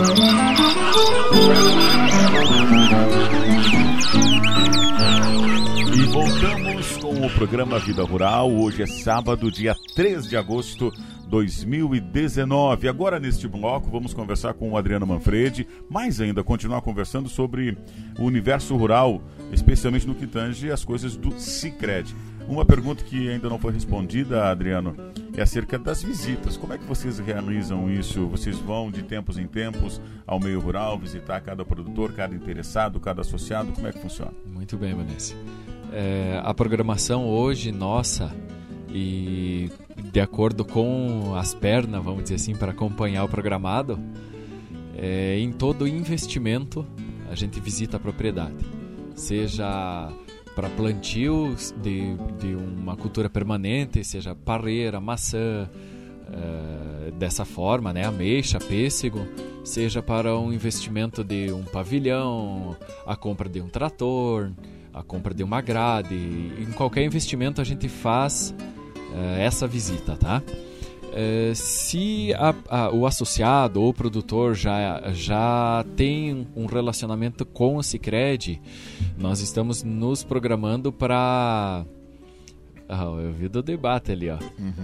E voltamos com o programa Vida Rural. Hoje é sábado, dia 3 de agosto de 2019. Agora, neste bloco, vamos conversar com o Adriano Manfredi, mais ainda, continuar conversando sobre o universo rural, especialmente no que tange as coisas do Sicredi. Uma pergunta que ainda não foi respondida, Adriano, é acerca das visitas. Como é que vocês realizam isso? Vocês vão de tempos em tempos ao meio rural visitar cada produtor, cada interessado, cada associado? Como é que funciona? Muito bem, Vanessa. A programação hoje nossa, e de acordo com as pernas, vamos dizer assim, para acompanhar o programado, em todo investimento a gente visita a propriedade, seja para plantios de uma cultura permanente, seja parreira, maçã, dessa forma, né, ameixa, pêssego, seja para um investimento de um pavilhão, a compra de um trator, a compra de uma grade. Em qualquer investimento a gente faz essa visita, tá? Se o associado ou o produtor já tem um relacionamento com o Sicredi, nós estamos nos programando para... eu vi do debate ali, ó.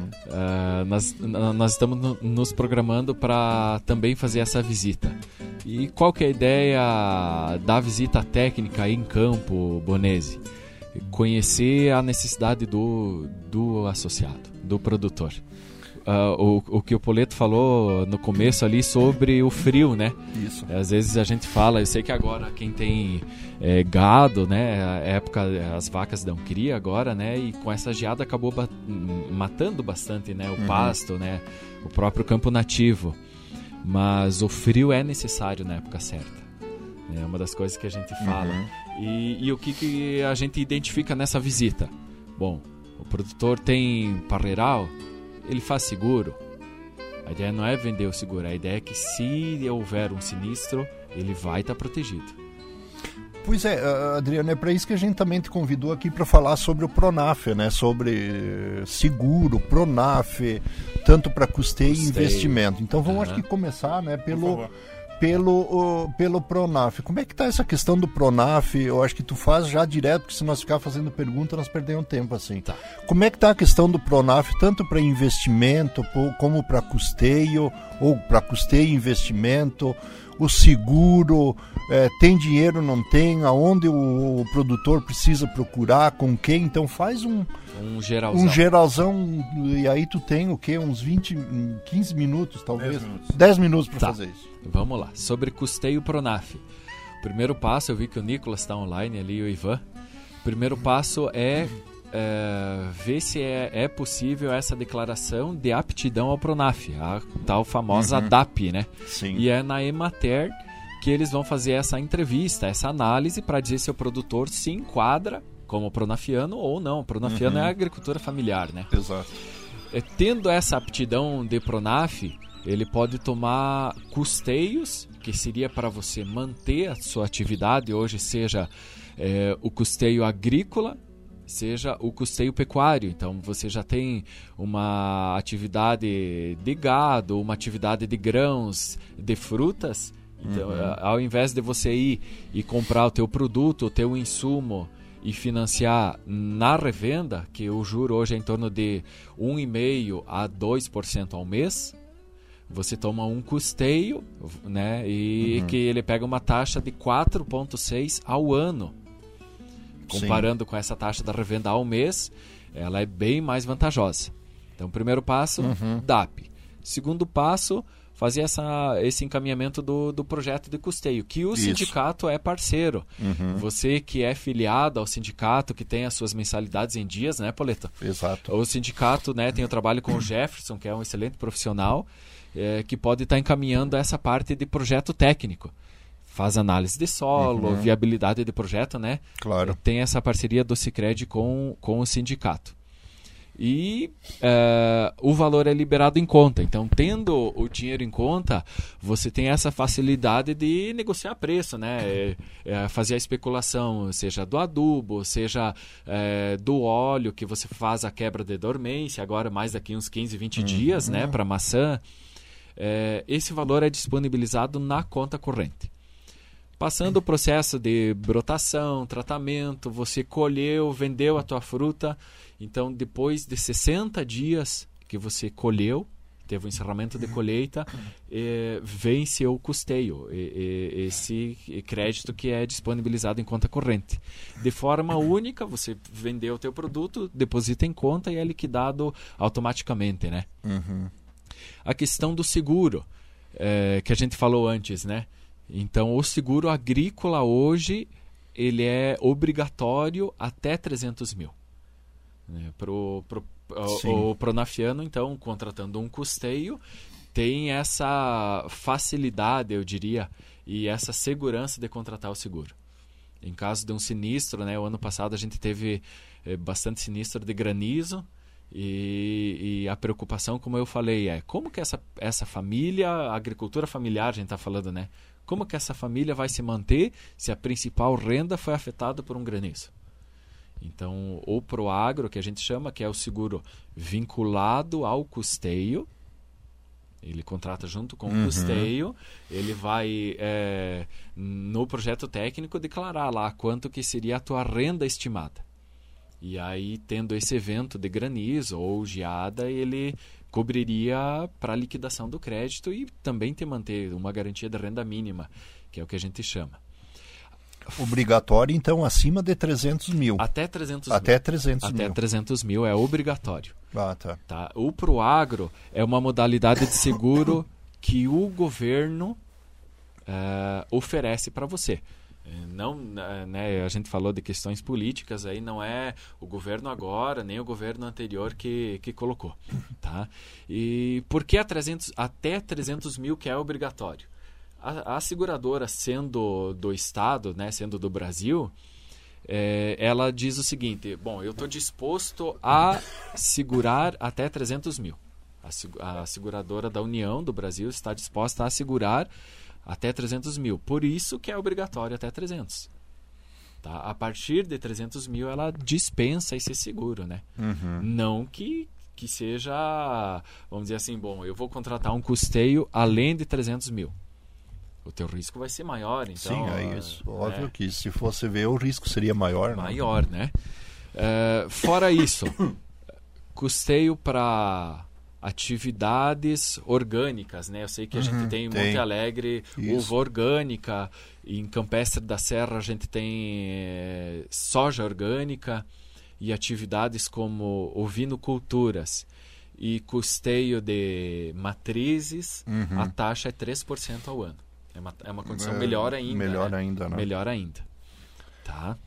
Nós estamos nos programando para também fazer essa visita. E qual que é a ideia da visita técnica em campo, Bonese? Conhecer a necessidade do associado, do produtor. O que o Poleto falou no começo ali sobre o frio, né? Isso. Às vezes a gente fala, eu sei que agora quem tem gado, né? A época, as vacas dão cria agora, né? E com essa geada acabou matando bastante, né? O pasto, né? O próprio campo nativo. Mas o frio é necessário na época certa. É uma das coisas que a gente fala. E o que a gente identifica nessa visita? Bom, o produtor tem parreiral, ele faz seguro. A ideia não é vender o seguro, a ideia é que se houver um sinistro, ele vai estar protegido. Pois é, Adriano, é para isso que a gente também te convidou aqui para falar sobre o Pronaf, né? Sobre seguro, Pronaf, tanto para custeio e investimento. Então vamos acho que começar, né, pelo Pronaf. Como é que está essa questão do Pronaf? Eu acho que tu faz já direto, porque se nós ficar fazendo pergunta, nós perdemos tempo assim. Tá. Como é que está a questão do Pronaf, tanto para investimento como para custeio, ou para custeio e investimento, o seguro, tem dinheiro, não tem, aonde o produtor precisa procurar, com quem? Então faz um geralzão, e aí tu tem o quê? Uns 15 minutos, talvez? 10 minutos para fazer isso. Vamos lá, sobre custeio Pronaf. O primeiro passo, eu vi que o Nicolas está online ali, o Ivan. O primeiro passo é ver se é possível essa declaração de aptidão ao Pronaf, a tal famosa DAP, né? Sim. E é na Emater que eles vão fazer essa entrevista, essa análise para dizer se o produtor se enquadra como pronafiano ou não. Pronafiano é a agricultura familiar, né? Exato. Tendo essa aptidão de Pronaf, ele pode tomar custeios, que seria para você manter a sua atividade, hoje seja o custeio agrícola, seja o custeio pecuário. Então você já tem uma atividade de gado, uma atividade de grãos, de frutas. Então, ao invés de você ir e comprar o teu produto, o teu insumo e financiar na revenda, que o juro hoje é em torno de 1,5% a 2% ao mês, você toma um custeio, né, e que ele pega uma taxa de 4,6% ao ano. Comparando com essa taxa da revenda ao mês, ela é bem mais vantajosa. Então, primeiro passo, DAP. Segundo passo, fazer esse encaminhamento do projeto de custeio, que o sindicato é parceiro. Você que é filiado ao sindicato, que tem as suas mensalidades em dias, né, Poleta? Exato. O sindicato, né, tem o trabalho com o Jefferson, que é um excelente profissional, que pode estar encaminhando essa parte de projeto técnico. Faz análise de solo, viabilidade de projeto, né? Claro. Tem essa parceria do Sicredi com o sindicato. E o valor é liberado em conta. Então, tendo o dinheiro em conta, você tem essa facilidade de negociar preço, né? Fazer a especulação, seja do adubo, seja do óleo, que você faz a quebra de dormência, agora mais daqui uns 15, 20 dias, né? Para maçã. esse valor é disponibilizado na conta corrente. Passando o processo de brotação, tratamento, você colheu, vendeu a tua fruta, então depois de 60 dias que você colheu, teve o encerramento de colheita, vence o custeio, esse crédito que é disponibilizado em conta corrente. De forma única, você vendeu o teu produto, deposita em conta e é liquidado automaticamente, né? A questão do seguro, que a gente falou antes, né? Então, o seguro agrícola hoje, ele é obrigatório até 300 mil. O pronafiano, então, contratando um custeio, tem essa facilidade, eu diria, e essa segurança de contratar o seguro. Em caso de um sinistro, né, o ano passado a gente teve bastante sinistro de granizo, e a preocupação, como eu falei, é como que essa família, a agricultura familiar, a gente está falando, né? Como que essa família vai se manter se a principal renda foi afetada por um granizo? Então, o Proagro, que a gente chama, que é o seguro vinculado ao custeio, ele contrata junto com o custeio, ele vai, no projeto técnico, declarar lá quanto que seria a tua renda estimada. E aí, tendo esse evento de granizo ou geada, ele cobriria para a liquidação do crédito e também te manter uma garantia de renda mínima, que é o que a gente chama. Obrigatório, então, acima de 300 mil. Até 300 Até mil. 300 mil. Até 300 mil é obrigatório. Tá. O Proagro é uma modalidade de seguro que o governo oferece para você. Não, né, a gente falou de questões políticas, aí não é o governo agora, nem o governo anterior que colocou. Tá? E por que até 300 mil que é obrigatório? A seguradora, sendo do Estado, né, sendo do Brasil, ela diz o seguinte: bom, eu estou disposto a segurar até 300 mil. A seguradora da União do Brasil está disposta a segurar até 300 mil. Por isso que é obrigatório até 300. Tá? A partir de 300 mil, ela dispensa esse seguro, né? Não que seja, vamos dizer assim, bom, eu vou contratar um custeio além de 300 mil. O teu risco vai ser maior, então... Sim, é isso. Óbvio que se fosse ver, o risco seria maior. Maior, né? Fora isso, custeio para atividades orgânicas, né? Eu sei que a gente tem em Monte Alegre uva orgânica, e em Campestre da Serra a gente tem soja orgânica e atividades como ovinoculturas e custeio de matrizes, a taxa é 3% ao ano. É uma condição melhor ainda. Melhor né? ainda, né? Melhor ainda. Tá?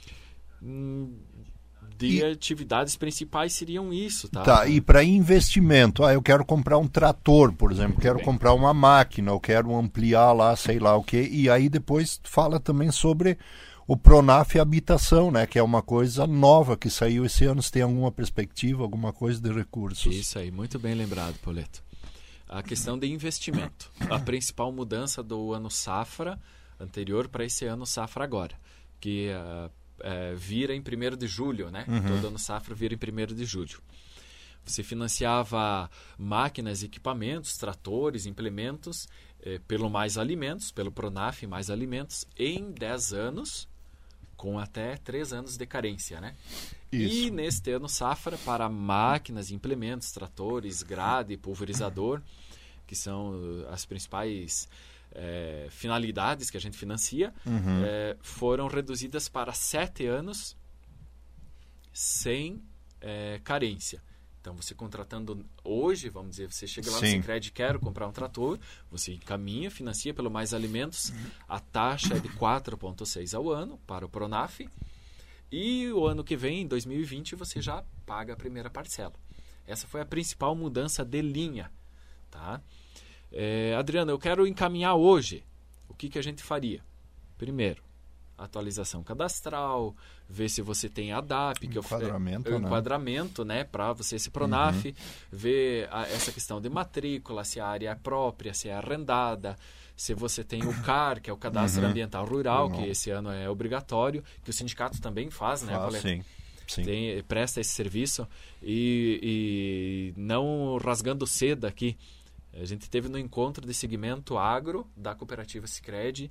De atividades principais seriam isso, tá? Tá, e para investimento, eu quero comprar um trator, por exemplo, quero comprar uma máquina, eu quero ampliar lá, sei lá o quê, e aí depois fala também sobre o Pronaf Habitação, né, que é uma coisa nova que saiu esse ano. Você tem alguma perspectiva, alguma coisa de recursos? Isso aí, muito bem lembrado, Poleto. A questão de investimento. A principal mudança do ano safra anterior para esse ano safra agora, que vira em 1º de julho, né? Todo ano safra vira em 1º de julho. Você financiava máquinas, equipamentos, tratores, implementos pelo Mais Alimentos, pelo Pronaf Mais Alimentos, em 10 anos, com até 3 anos de carência, né? Isso. E neste ano safra, para máquinas, implementos, tratores, grade, pulverizador, que são as principais finalidades que a gente financia, foram reduzidas para 7 anos sem carência. Então, você contratando hoje, vamos dizer, você chega lá no Sicredi, quero comprar um trator, você encaminha, financia pelo Mais Alimentos, a taxa é de 4,6 ao ano para o Pronaf, e o ano que vem, em 2020, você já paga a primeira parcela. Essa foi a principal mudança de linha. Tá? Adriano, eu quero encaminhar hoje. O que a gente faria? Primeiro, atualização cadastral, ver se você tem a DAP, que enquadramento, enquadramento, né, para você esse Pronaf, ver essa questão de matrícula, se a área é própria, se é arrendada, se você tem o CAR, que é o Cadastro Ambiental Rural, que esse ano é obrigatório, que o sindicato também faz, né, Poleto? Sim. Presta esse serviço e não rasgando seda aqui, A gente teve no encontro de segmento agro da cooperativa Sicredi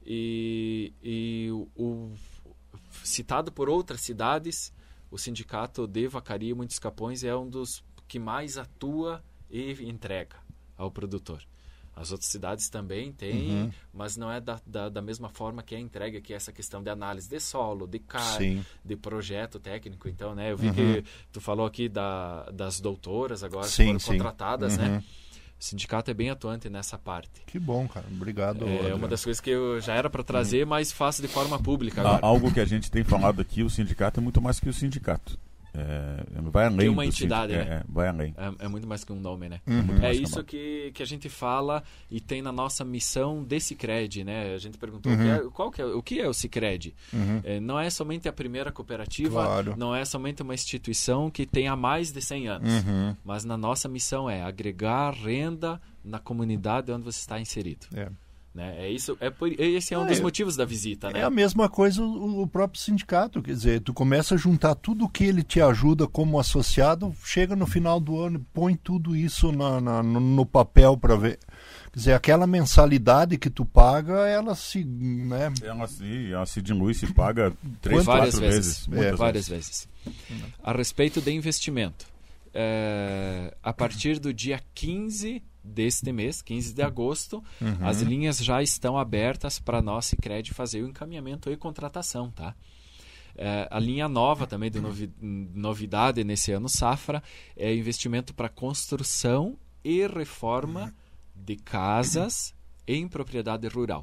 e citado por outras cidades, o sindicato de Vacaria e Muitos Capões é um dos que mais atua e entrega ao produtor. As outras cidades também têm, mas não é da mesma forma que a entrega, que é essa questão de análise de solo, de CAR, de projeto técnico. Então, né, eu vi que tu falou aqui das doutoras agora que foram contratadas, né? O sindicato é bem atuante nessa parte. Que bom, cara. Obrigado. É uma das coisas que eu já era para trazer, mas faço de forma pública agora. Algo que a gente tem falado aqui, o sindicato é muito mais que o sindicato. Vai além. Tem uma entidade, né? Vai além. É muito mais que um nome, né? É isso que a gente fala e tem na nossa missão de Sicredi, né? A gente perguntou o que é o Sicredi? Não é somente a primeira cooperativa, não é somente uma instituição que tem há mais de 100 anos, mas na nossa missão é agregar renda na comunidade onde você está inserido. Né? Esse é um dos motivos da visita, né? É a mesma coisa o próprio sindicato, quer dizer, tu começa a juntar tudo que ele te ajuda como associado, chega no final do ano e põe tudo isso no papel para ver. Quer dizer, aquela mensalidade que tu paga, ela se... Né? Ela se dilui, se paga 3, 4 vezes. Várias vezes. A respeito de investimento, a partir do dia 15 deste mês, 15 de agosto, as linhas já estão abertas para nós, Sicredi, fazer o encaminhamento e contratação, tá? A linha nova também de novidade nesse ano safra é investimento para construção e reforma de casas em propriedade rural,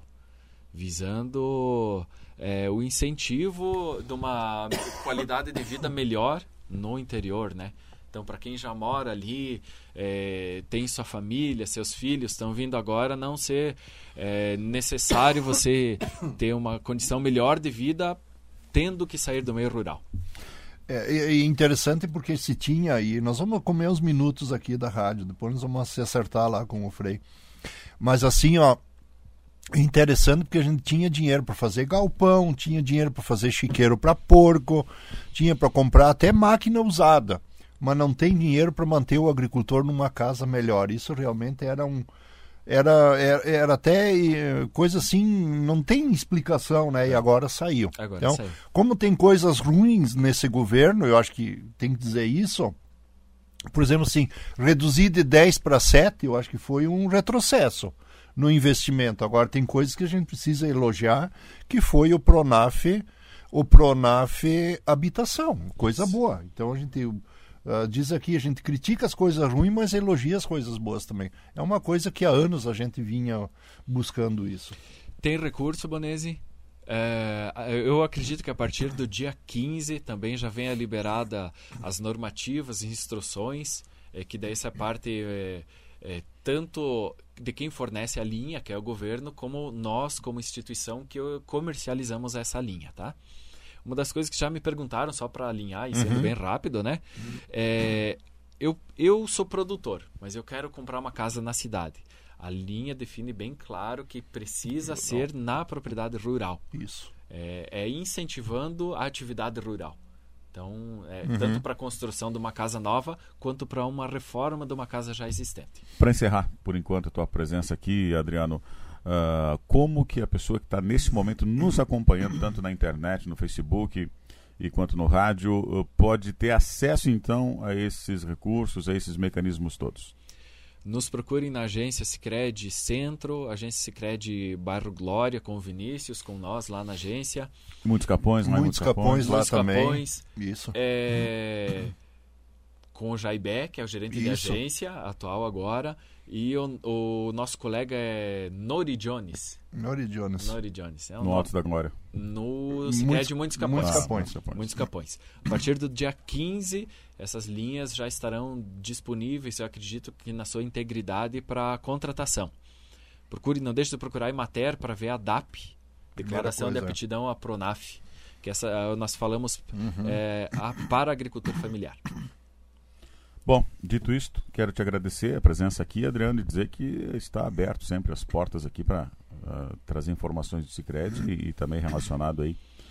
visando o incentivo de uma qualidade de vida melhor no interior, né? Então, para quem já mora ali, tem sua família, seus filhos estão vindo agora, não ser necessário você ter uma condição melhor de vida tendo que sair do meio rural. É interessante porque se tinha aí, nós vamos comer uns minutos aqui da rádio, depois nós vamos se acertar lá com o Frei. Mas assim, ó, interessante porque a gente tinha dinheiro para fazer galpão, tinha dinheiro para fazer chiqueiro para porco, tinha para comprar até máquina usada. Mas não tem dinheiro para manter o agricultor numa casa melhor. Isso realmente era até coisa assim, não tem explicação, né? E agora saiu. Então, como tem coisas ruins nesse governo, eu acho que tem que dizer isso. Por exemplo, assim, reduzir de 10 para 7, eu acho que foi um retrocesso no investimento. Agora tem coisas que a gente precisa elogiar, que foi o Pronaf Habitação, coisa boa. Então a gente diz aqui, a gente critica as coisas ruins, mas elogia as coisas boas também. É uma coisa que há anos a gente vinha buscando isso. Tem recurso, Bonesi? Eu acredito que a partir do dia 15 também já venha liberada as normativas e instruções, que daí essa parte tanto de quem fornece a linha, que é o governo, como nós, como instituição, que comercializamos essa linha, tá? Uma das coisas que já me perguntaram, só para alinhar e sendo bem rápido, né? Eu sou produtor, mas eu quero comprar uma casa na cidade. A linha define bem claro que precisa ser na propriedade rural. Isso. Incentivando a atividade rural. Então, tanto para a construção de uma casa nova, quanto para uma reforma de uma casa já existente. Para encerrar, por enquanto, a tua presença aqui, Adriano, como que a pessoa que está nesse momento nos acompanhando, tanto na internet, no Facebook e quanto no rádio, pode ter acesso, então, a esses recursos, a esses mecanismos todos? Nos procurem na agência Sicredi Centro, agência Sicredi Bairro Glória, com o Vinícius, com nós lá na agência. Muitos Capões, né? Muitos Capões lá também. Capões, isso. Com o Jaibé, que é o gerente de agência atual agora, e o nosso colega é Nori Jones. Nori Jones. No Alto da Glória. No Sicredi Muitos Capões. Muitos Capões. A partir do dia 15, essas linhas já estarão disponíveis, eu acredito que na sua integridade, para contratação. Não deixe de procurar a Emater para ver a DAP, Declaração de Aptidão à Pronaf, que nós falamos para agricultor familiar. Bom, dito isto, quero te agradecer a presença aqui, Adriano, e dizer que está aberto sempre as portas aqui para trazer informações do Sicredi e também relacionado aí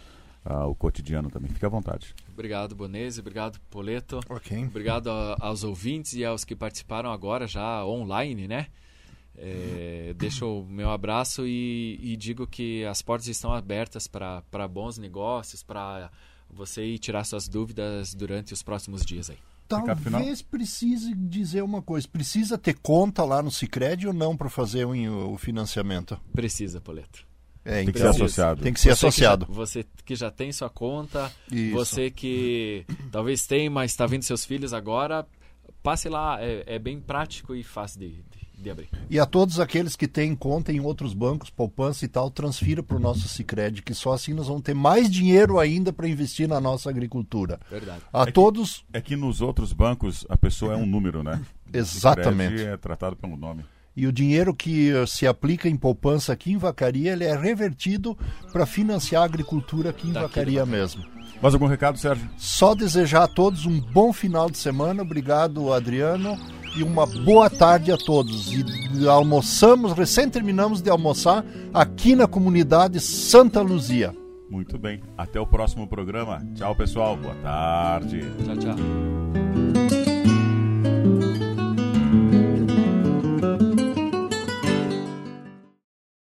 o cotidiano também. Fique à vontade. Obrigado, Bonese. Obrigado, Poleto. Ok. Obrigado aos ouvintes e aos que participaram agora já online, né? Deixo o meu abraço e digo que as portas estão abertas para bons negócios, para você ir tirar suas dúvidas durante os próximos dias aí. Talvez precise dizer uma coisa. Precisa ter conta lá no Sicredi ou não para fazer o financiamento? Precisa, Poleto. Tem que ser associado. Tem que ser associado. Você que já tem sua conta, Isso. você que talvez tem, mas está vendo seus filhos agora, passe lá. É bem prático e fácil de abrir. E a todos aqueles que têm conta em outros bancos, poupança e tal, transfira para o nosso Sicredi, que só assim nós vamos ter mais dinheiro ainda para investir na nossa agricultura. Verdade. Todos... É que nos outros bancos a pessoa é um número, né? Exatamente. O Sicredi é tratado pelo nome. E o dinheiro que se aplica em poupança aqui em Vacaria, ele é revertido para financiar a agricultura aqui em Vacaria mesmo. Mais algum recado, Sérgio? Só desejar a todos um bom final de semana. Obrigado, Adriano. E uma boa tarde a todos. E recém terminamos de almoçar aqui na comunidade Santa Luzia. Muito bem. Até o próximo programa. Tchau, pessoal. Boa tarde. Tchau, tchau.